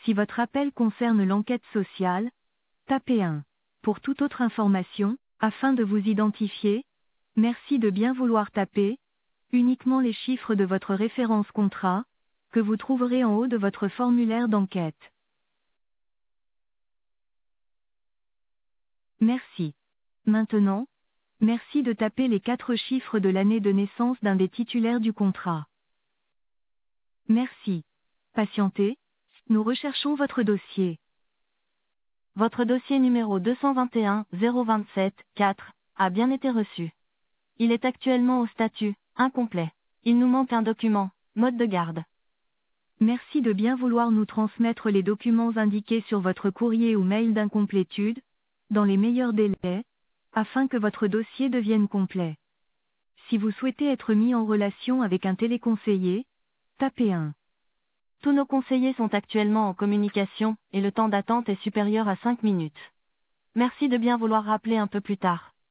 Si votre appel concerne l'enquête sociale, tapez 1. Pour toute autre information, afin de vous identifier, merci de bien vouloir taper uniquement les chiffres de votre référence contrat, que vous trouverez en haut de votre formulaire d'enquête. Merci. Maintenant, merci de taper les 4 chiffres de l'année de naissance d'un des titulaires du contrat. Merci. Patientez, nous recherchons votre dossier. Votre dossier numéro 221 027 4 a bien été reçu. Il est actuellement au statut incomplet. Il nous manque un document, mode de garde. Merci de bien vouloir nous transmettre les documents indiqués sur votre courrier ou mail d'incomplétude, dans les meilleurs délais, afin que votre dossier devienne complet. Si vous souhaitez être mis en relation avec un téléconseiller, tapez 1. Tous nos conseillers sont actuellement en communication, et le temps d'attente est supérieur à 5 minutes. Merci de bien vouloir rappeler un peu plus tard.